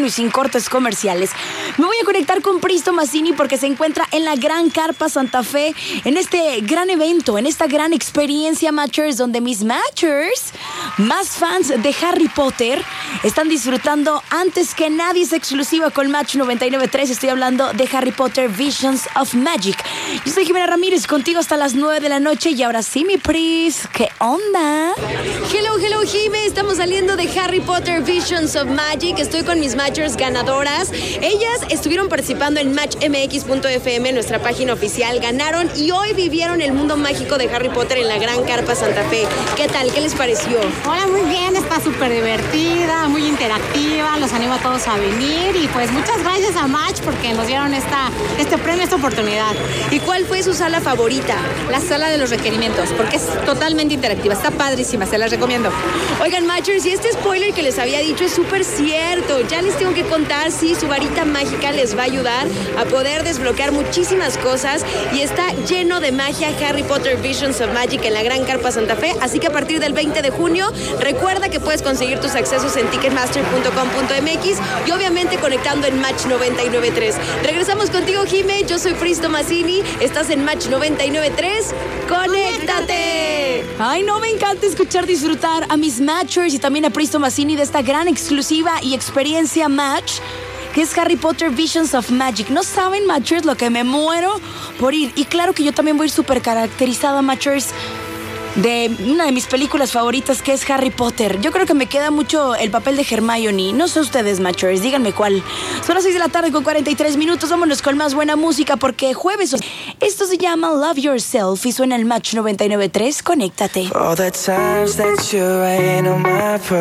y sin cortes comerciales. Me voy a conectar con Pristo Mazzini porque se encuentra en la Gran Carpa Santa Fe, en este gran evento, en esta gran experiencia Matchers, donde mis Matchers, más fans de Harry Potter, están disfrutando antes que nadie. Es exclusiva con Match 99.3. Estoy hablando de Harry Potter Visions of Magic. Yo soy Jimena Ramírez, contigo hasta las 9 de la noche. Y ahora sí, mi Pris, ¿qué onda? Hello, Jime. Estamos saliendo de Harry Potter Visions of Magic. Estoy con mis Matchers ganadoras. Ellas estuvieron participando en matchmx.fm, nuestra página oficial. Ganaron y hoy vivieron el mundo mágico de Harry Potter en la Gran Carpa Santa Fe. ¿Qué tal? ¿Qué les pareció? Hola, muy bien. Está súper divertida, muy interactiva. Los animo a todos a venir. Y pues muchas gracias a Match porque nos dieron este premio, esta oportunidad. ¿Y cuál fue su sala favorita? La sala de los requerimientos, porque es totalmente interactiva. Está padrísima, se las recomiendo. Oigan, Matchers, y este spoiler que les había dicho es súper cierto. Ya les tengo que contar, sí, su varita mágica les va a ayudar a poder desbloquear muchísimas cosas. Y está lleno de magia Harry Potter Visions of Magic en la Gran Carpa Santa Fe. Así que a partir del 20 de junio, recuerda que puedes conseguir tus accesos en ticketmaster.com.mx y obviamente conectando en Match 99.3. Regresamos contigo, Jime. Yo soy Pristo Mazzini. Estás en Match 99.3. ¡Conéctate! Ay, no, me encanta escuchar disfrutar a mis Matchers y también a Pristo Mazzini de esta gran exclusiva y experiencia Match, que es Harry Potter Visions of Magic. No saben, Matchers, lo que me muero por ir. Y claro que yo también voy a ir súper caracterizada, Matchers, de una de mis películas favoritas, que es Harry Potter. Yo creo que me queda mucho el papel de Hermione. No sé ustedes, Matchers, díganme cuál. Son las 6 de la tarde con 43 minutos. Vámonos con más buena música porque jueves. Esto se llama Love Yourself y suena el Match 99.3. Conéctate. All the times that you rain on my